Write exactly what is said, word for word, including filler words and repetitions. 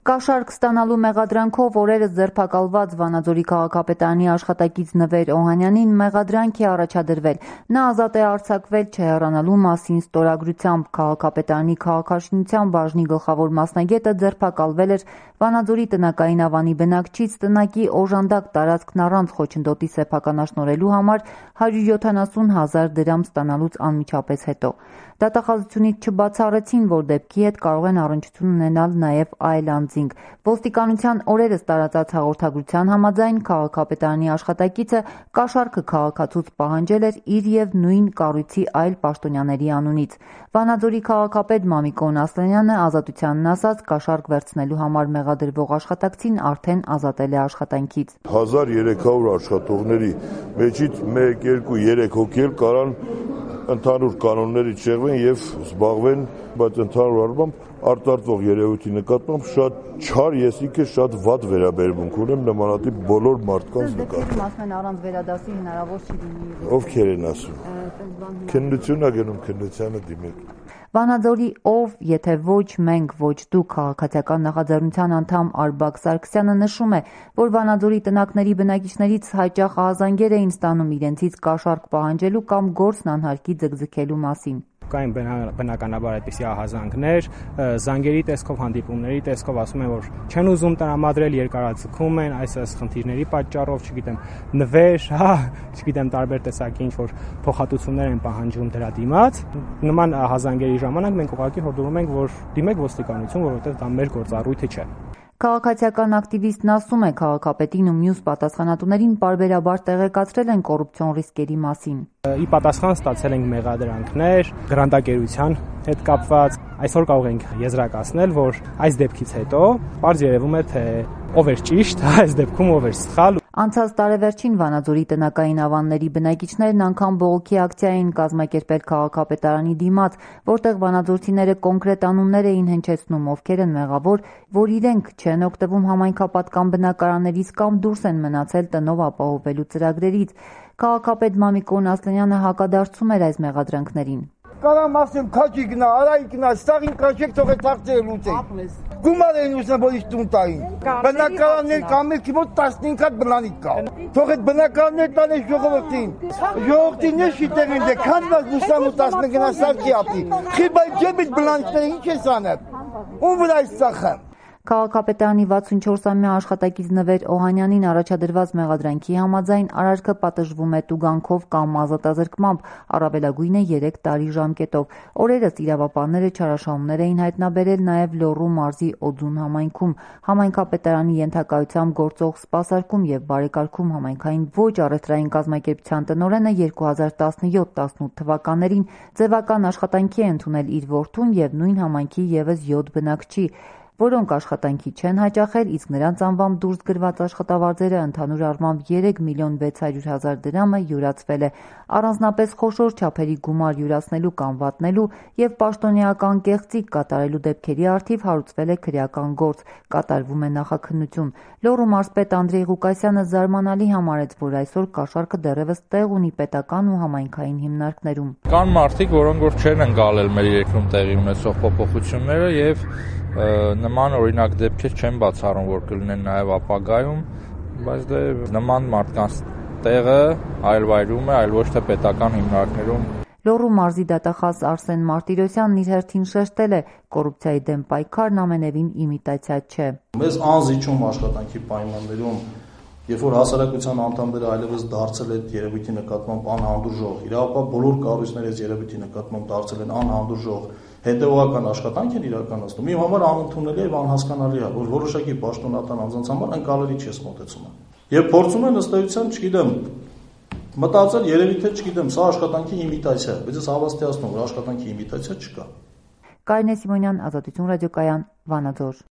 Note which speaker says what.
Speaker 1: Կաշառք ստանալու մեղադրանքով օրերս ձերբակալված Վանաձորի քաղաքապետարանի աշխատակից Նվեր Օհանյանին մեղադրանք է առաջադրվել։ Նա ազատ է արձակվել չհեռանալու մասին ստորագրությամբ։ Քաղաքապետարանի քաղաքաշինության բաժնի գլխավոր մասնագետը ձերբակալվել էր Վանաձորի տնակային ավանի բնակչից տնակի օժանդակ տարածքն առանց խոչընդոտի սեփականաշնորհելու համար հարյուր յոթանասուն հազար դրամ ստանալուց անմիջապես հետո։ Դատախազությունից չբացառեցին, որ դեպքի հետ կարող են առնչություն ունենալ նաև այլ անձինք։ Ոստիկանության օրերս տարածած հաղորդագրության համաձայն քաղաքապետարանի աշխատակիցը կաշառքը քաղաքացուց պահանջել էր իր և նույն կառույցի այլ պաշտոնյաների անունից։ Վանաձորի քաղաքապետ Մամիկոն Ասլանյանը ազատությանն ասաց կաշառք վերցնելու համար մեղադրվող աշխատակցին արդեն ազատել է աշխատանքից։
Speaker 2: հազար երեք հարյուր աշխատողների մեջից մեկ, երկու, երեք հոգի էլ կարան ընդհանուր կանոններից շեղվեն եւ զբաղվեն, բայց ընդհանուր առմամբ արտարտվող երևույթի նկատմամբ շատ չար, ես ինքս շատ վատ վերաբերմունք ունեմ նմանատիպ բոլոր մարդկանց նկատմամբ։
Speaker 1: Ասում են առանց վերադասի հնարավոր չի լինի։
Speaker 2: Ովքեր են ասում։ Քննությունն է գնում, քննությանը դիմեք։
Speaker 1: Վանաձորի ով, եթե ոչ մենք, ոչ դուք քաղաքացիական նախաձեռնության անդամ Արբակ Սարգսյանը նշում է, որ Վանաձորի տնակների բնակիչներից հաճախ ահազանգեր էին ստանում իրենցից կաշառք պահանջելու կամ գործն անհարկի ձգձգելու մասին։
Speaker 3: Կային բնականաբար այդպիսի ահազանգներ, զանգերի տեսքով, հանդիպումների տեսքով ասում են, որ չեն ուզում տրամադրել, երկարաձգում են այս այս խնդիրների պատճառով, չգիտեմ, նվեր, հա, չգիտեմ, տարբեր տեսակի ինչ-որ փոխհատուցումներ են պահանջում դրա դիմաց։ Նման ահազանգերի ժամանակ մենք ուղղակի հորդորում ենք, որ դիմեք ոստիկանություն, որովհետև դա մեր գործառույթը չէ։
Speaker 1: Քաղաքացիական ակտիվիստն ասում է քաղաքապետին ու մյուս պատասխանատուներին պարբերաբար տեղեկացրել են կոռուպցիոն ռիսկերի մասին։
Speaker 3: Ի պատասխան ստացել ենք մեղադրանքներ գրանտակերության հետ կապված։ Այսօր կարող ենք եզրակացնել, որ այս դեպքից հետո պարզ երևում է, թե ով էր ճիշտ, այս դեպքում ով էր սխալ։
Speaker 1: Անցած տարեվերջին Վանաձորի տնակային ավանների բնակիչներն անգամ բողոքի ակցիա էին կազմակերպել քաղաքապետարանի դիմաց, որտեղ վանաձորցիները կոնկրետ անուններ էին հնչեցնում, ովքեր են մեղավոր, որ իրենք չեն օգտվում համայնքապատկան բնակարաններից կամ դուրս են մնացել տնով ապահովելու ծրագրերից։ Քաղաքապետ Մամիկոն Ասլանյանը հակադարձում էր այս մեղադրանքներին։
Speaker 4: Կարամ ասեմ, քաչի գնա, արայի գնա, ստաղին կաշեք թողել թաղցերը լուծեն։ Գումար էին ուսնա, որ իշ տուն տային։ Բնակարաններ կամելքի մոտ տասնհինգ հատ բնանիկ կա։ Թող այդ բնակարաններ տան այս ժողովրդին։ Ժողովրդին է շիտեղ են դե, քանված լուսամուտասնը գնա սարքի ապի։ Խիբայ ջեբիտ բնանիքները ինչ ես անել։ Ում վրա այս ծախեմ։
Speaker 1: Քաղաքապետարանի վաթսունչորսամյա աշխատակից Նվեր Օհանյանին առաջադրված մեղադրանքի համաձայն արարքը պատժվում է տուգանքով կամ ազատազրկմամբ, առավելագույնը երեք տարի ժամկետով։ Օրերս իրավապահները չարաշահումներ էին հայտնաբերել նաև Լոռու մարզի Օձուն համայնքում։ Համայնքապետարանի ենթակայությամբ գործող սպասարկում և բարեկարգում համայնքային ոչ առևտրային կազմակերպության տնօրենը երկու հազար տասնյոթ տասնութ թվականներին ձևական աշխատանքի է ընդունել իր որդուն և նույն համայնքի ևս յոթ բնակչի, որոնք աշխատանքի չեն հաճախել, իսկ նրանց անվամբ դուրս գրված աշխատավարձերը ընդհանուր առմամբ երեք միլիոն վեց հարյուր հազար դրամը յուրացվել է։ Առանձնապես խոշոր չափերի գումար յուրացնելու կամ վատնելու և պաշտոնեական կեղծիք կատարելու դեպքերի առթիվ հարուցվել է քրեական գործ, կատարվում է նախաքննություն։ Լոռու մարզպետ Անդրեյ Ղուկասյանը զարմանալի համարեց, որ այսօր կաշառքը դեռևս տեղ ունի պետական ու համայնքային հիմնարկներում։
Speaker 5: Կան մարդիկ, որոնք որ չեն ընկալել մեր երկրում տեղի ունեցող փոփոխությունները եւ նման օրինակ դեպքեր չեն բացառում, որ կլինեն նաև ապագայում, բայց դե նման մարդկանց տեղը այլ վայրում է, այլ ոչ թե պետական հիմնարկներում։
Speaker 1: Լոռու մարզի դատախազ Արսեն Մարտիրոսյանն իր հերթին շեշտել է, կոռուպցիայի դեմ պայքարն ամենևին իմիտացիա չէ։
Speaker 6: Մեզ անզիջում աշխատանքի պայմաններում, երբ որ հասարակության անդամները այլևս դարձել են երևույթի նկատմամբ անհանդուրժող, իրավապահ բոլոր կառույցները այս երևույթի նկատմամբ դարձել են անհանդուրժող, հետևողական աշխատանք են իրականացնում։ Իմ համար անընդունելի է եւ անհասկանալի է, որ որոշակի պաշտոնատան անձանց համար ընկալելի չէ մոտեցումը։ Եվ փորձում են ըստ էության, չգիտեմ, մտածել երևի թե, չգիտեմ, սա աշխատանքի իմիտացիա է, բայց ես հավաստիացնում, որ աշխատանքի իմիտացիա չկա։
Speaker 1: Կարինե Սիմոնյան, Ազատություն ռադիոկայան, Վանաձոր։